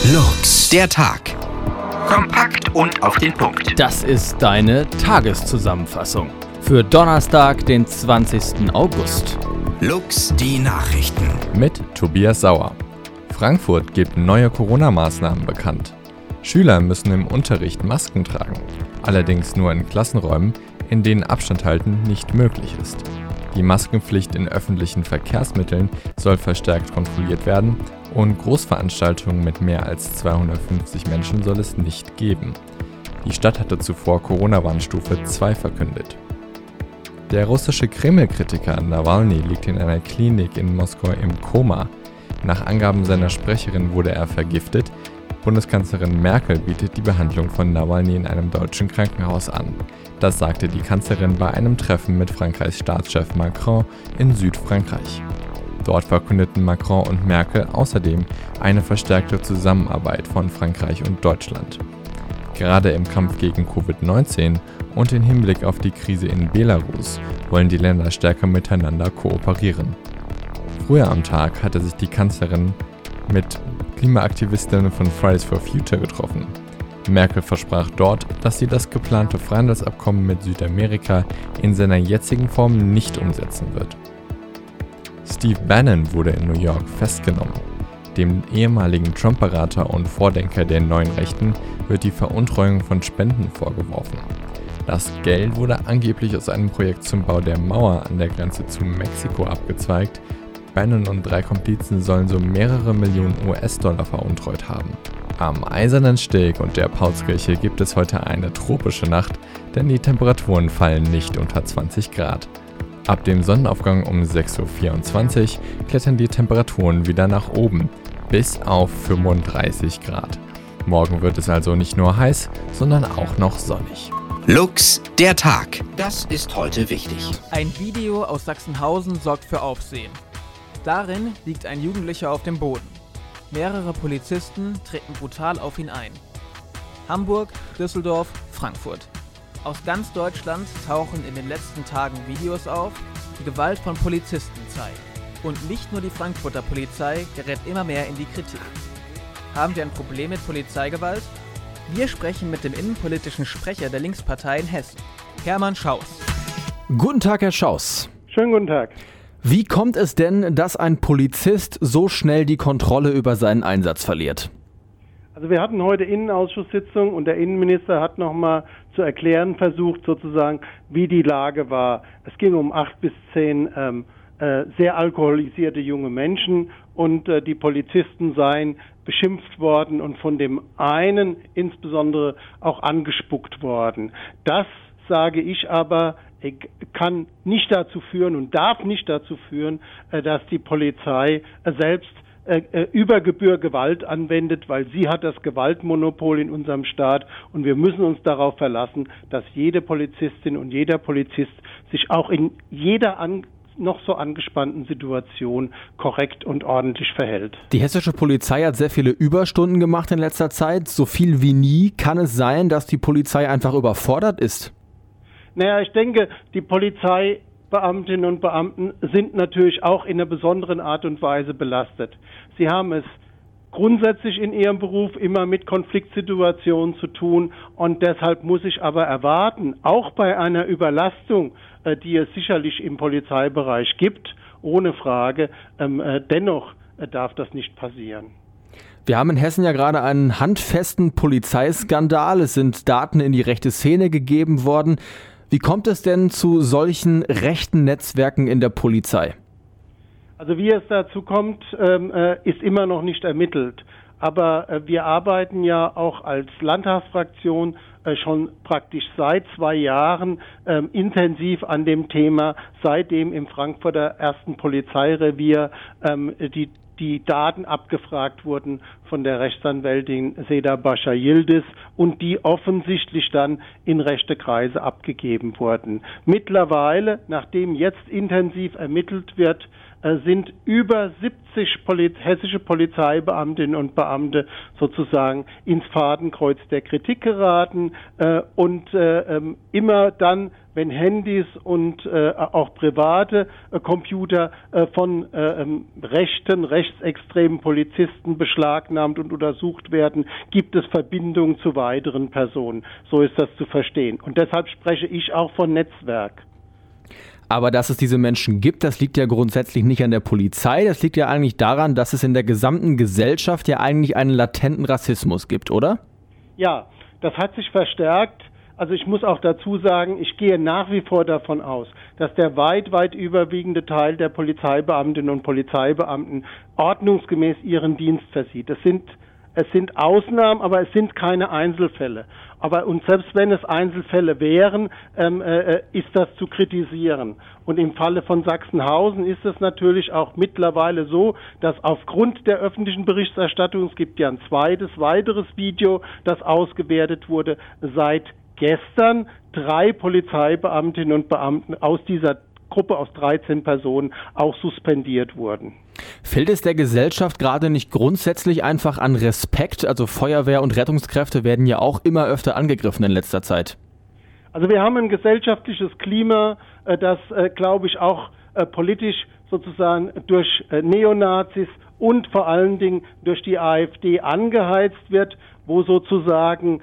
Luchs, der Tag. Kompakt und auf den Punkt. Das ist deine Tageszusammenfassung für Donnerstag, den 20. August. Luchs, die Nachrichten. Mit Tobias Sauer. Frankfurt gibt neue Corona-Maßnahmen bekannt. Schüler müssen im Unterricht Masken tragen, allerdings nur in Klassenräumen, in denen Abstand halten nicht möglich ist. Die Maskenpflicht in öffentlichen Verkehrsmitteln soll verstärkt kontrolliert werden und Großveranstaltungen mit mehr als 250 Menschen soll es nicht geben. Die Stadt hatte zuvor Corona-Warnstufe 2 verkündet. Der russische Kreml-Kritiker Nawalny liegt in einer Klinik in Moskau im Koma. Nach Angaben seiner Sprecherin wurde er vergiftet. Bundeskanzlerin Merkel bietet die Behandlung von Nawalny in einem deutschen Krankenhaus an. Das sagte die Kanzlerin bei einem Treffen mit Frankreichs Staatschef Macron in Südfrankreich. Dort verkündeten Macron und Merkel außerdem eine verstärkte Zusammenarbeit von Frankreich und Deutschland. Gerade im Kampf gegen Covid-19 und im Hinblick auf die Krise in Belarus wollen die Länder stärker miteinander kooperieren. Früher am Tag hatte sich die Kanzlerin mit Klimaaktivistinnen von Fridays for Future getroffen. Merkel versprach dort, dass sie das geplante Freihandelsabkommen mit Südamerika in seiner jetzigen Form nicht umsetzen wird. Steve Bannon wurde in New York festgenommen. Dem ehemaligen Trump-Berater und Vordenker der neuen Rechten wird die Veruntreuung von Spenden vorgeworfen. Das Geld wurde angeblich aus einem Projekt zum Bau der Mauer an der Grenze zu Mexiko abgezweigt. Bannon und 3 Komplizen sollen so mehrere Millionen US-Dollar veruntreut haben. Am Eisernen Steg und der Paulskirche gibt es heute eine tropische Nacht, denn die Temperaturen fallen nicht unter 20 Grad. Ab dem Sonnenaufgang um 6:24 Uhr klettern die Temperaturen wieder nach oben, bis auf 35 Grad. Morgen wird es also nicht nur heiß, sondern auch noch sonnig. Luchs, der Tag. Das ist heute wichtig. Ein Video aus Sachsenhausen sorgt für Aufsehen. Darin liegt ein Jugendlicher auf dem Boden. Mehrere Polizisten treten brutal auf ihn ein. Hamburg, Düsseldorf, Frankfurt. Aus ganz Deutschland tauchen in den letzten Tagen Videos auf, die Gewalt von Polizisten zeigen. Und nicht nur die Frankfurter Polizei gerät immer mehr in die Kritik. Haben wir ein Problem mit Polizeigewalt? Wir sprechen mit dem innenpolitischen Sprecher der Linkspartei in Hessen, Hermann Schaus. Guten Tag, Herr Schaus. Schönen guten Tag. Wie kommt es denn, dass ein Polizist so schnell die Kontrolle über seinen Einsatz verliert? Also wir hatten heute Innenausschusssitzung und der Innenminister hat nochmal zu erklären versucht, sozusagen, wie die Lage war. Es ging um 8 bis 10 sehr alkoholisierte junge Menschen und die Polizisten seien beschimpft worden und von dem einen insbesondere auch angespuckt worden. Das, sage ich aber, kann nicht dazu führen und darf nicht dazu führen, dass die Polizei selbst über Gebühr Gewalt anwendet, weil sie hat das Gewaltmonopol in unserem Staat und wir müssen uns darauf verlassen, dass jede Polizistin und jeder Polizist sich auch in jeder noch so angespannten Situation korrekt und ordentlich verhält. Die hessische Polizei hat sehr viele Überstunden gemacht in letzter Zeit, so viel wie nie. Kann es sein, dass die Polizei einfach überfordert ist? Naja, ich denke, die Polizeibeamtinnen und Beamten sind natürlich auch in einer besonderen Art und Weise belastet. Sie haben es grundsätzlich in ihrem Beruf immer mit Konfliktsituationen zu tun und deshalb muss ich aber erwarten, auch bei einer Überlastung, die es sicherlich im Polizeibereich gibt, ohne Frage, dennoch darf das nicht passieren. Wir haben in Hessen ja gerade einen handfesten Polizeiskandal. Es sind Daten in die rechte Szene gegeben worden. Wie kommt es denn zu solchen rechten Netzwerken in der Polizei? Also wie es dazu kommt, ist immer noch nicht ermittelt. Aber wir arbeiten ja auch als Landtagsfraktion schon praktisch seit 2 Jahren intensiv an dem Thema, seitdem im Frankfurter 1. Polizeirevier die Daten abgefragt wurden von der Rechtsanwältin Seda Bascha Yildiz und die offensichtlich dann in rechte Kreise abgegeben wurden. Mittlerweile, nachdem jetzt intensiv ermittelt wird, sind über 70 hessische Polizeibeamtinnen und Beamte sozusagen ins Fadenkreuz der Kritik geraten und immer dann, wenn Handys und auch private Computer von rechtsextremen Polizisten beschlagnahmt und untersucht werden, gibt es Verbindungen zu weiteren Personen. So ist das zu verstehen. Und deshalb spreche ich auch von Netzwerk. Aber dass es diese Menschen gibt, das liegt ja grundsätzlich nicht an der Polizei. Das liegt ja eigentlich daran, dass es in der gesamten Gesellschaft ja eigentlich einen latenten Rassismus gibt, oder? Ja, das hat sich verstärkt. Also ich muss auch dazu sagen, ich gehe nach wie vor davon aus, dass der weit überwiegende Teil der Polizeibeamtinnen und Polizeibeamten ordnungsgemäß ihren Dienst versieht. Es sind Ausnahmen, aber es sind keine Einzelfälle. Und selbst wenn es Einzelfälle wären, ist das zu kritisieren. Und im Falle von Sachsenhausen ist es natürlich auch mittlerweile so, dass aufgrund der öffentlichen Berichterstattung, es gibt ja ein weiteres Video, das ausgewertet wurde, seit gestern 3 Polizeibeamtinnen und Beamten aus dieser Gruppe aus 13 Personen auch suspendiert wurden. Fehlt es der Gesellschaft gerade nicht grundsätzlich einfach an Respekt? Also Feuerwehr und Rettungskräfte werden ja auch immer öfter angegriffen in letzter Zeit. Also wir haben ein gesellschaftliches Klima, das, glaube ich, auch politisch sozusagen durch Neonazis und vor allen Dingen durch die AfD angeheizt wird, wo sozusagen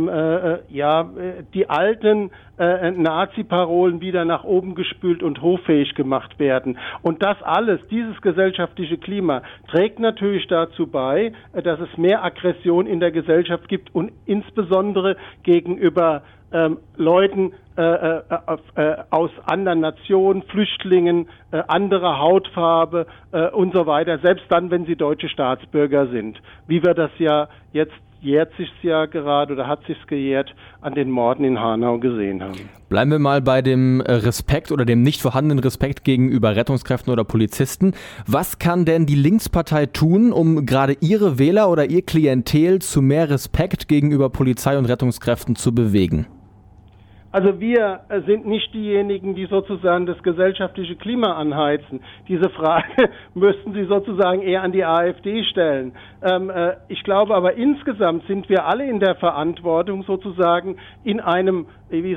die alten Nazi-Parolen wieder nach oben gespült und hoffähig gemacht werden. Und das alles, dieses gesellschaftliche Klima, trägt natürlich dazu bei, dass es mehr Aggression in der Gesellschaft gibt und insbesondere gegenüber Leuten aus anderen Nationen, Flüchtlingen, anderer Hautfarbe und so weiter, selbst dann, wenn sie deutsche Staatsbürger sind. Wie wir das ja jetzt jährt sich's ja gerade oder hat sich's gejährt an den Morden in Hanau gesehen haben. Bleiben wir mal bei dem Respekt oder dem nicht vorhandenen Respekt gegenüber Rettungskräften oder Polizisten. Was kann denn die Linkspartei tun, um gerade ihre Wähler oder ihr Klientel zu mehr Respekt gegenüber Polizei und Rettungskräften zu bewegen? Also wir sind nicht diejenigen, die sozusagen das gesellschaftliche Klima anheizen. Diese Frage müssten Sie sozusagen eher an die AfD stellen. Ich glaube aber insgesamt sind wir alle in der Verantwortung sozusagen in einem,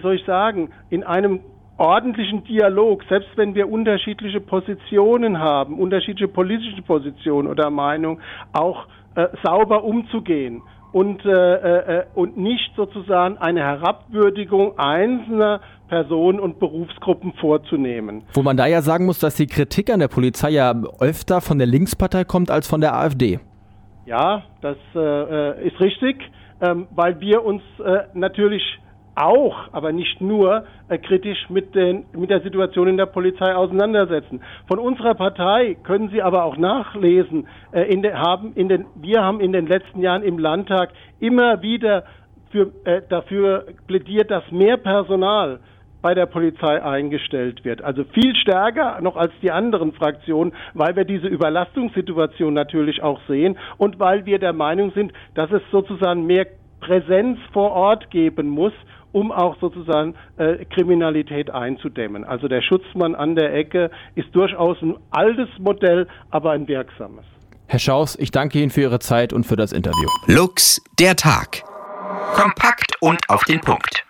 in einem ordentlichen Dialog, selbst wenn wir unterschiedliche Positionen haben, unterschiedliche politische Positionen oder Meinungen, auch sauber umzugehen. Und nicht sozusagen eine Herabwürdigung einzelner Personen und Berufsgruppen vorzunehmen. Wo man da ja sagen muss, dass die Kritik an der Polizei ja öfter von der Linkspartei kommt als von der AfD. Ja, das ist richtig, weil wir uns natürlich auch, aber nicht nur, kritisch mit der Situation in der Polizei auseinandersetzen. Von unserer Partei können Sie aber auch nachlesen, wir haben in den letzten Jahren im Landtag immer wieder dafür plädiert, dass mehr Personal bei der Polizei eingestellt wird. Also viel stärker noch als die anderen Fraktionen, weil wir diese Überlastungssituation natürlich auch sehen und weil wir der Meinung sind, dass es sozusagen mehr Präsenz vor Ort geben muss, um auch sozusagen Kriminalität einzudämmen. Also der Schutzmann an der Ecke ist durchaus ein altes Modell, aber ein wirksames. Herr Schaus, ich danke Ihnen für Ihre Zeit und für das Interview. Lux, der Tag. Kompakt und auf den Punkt.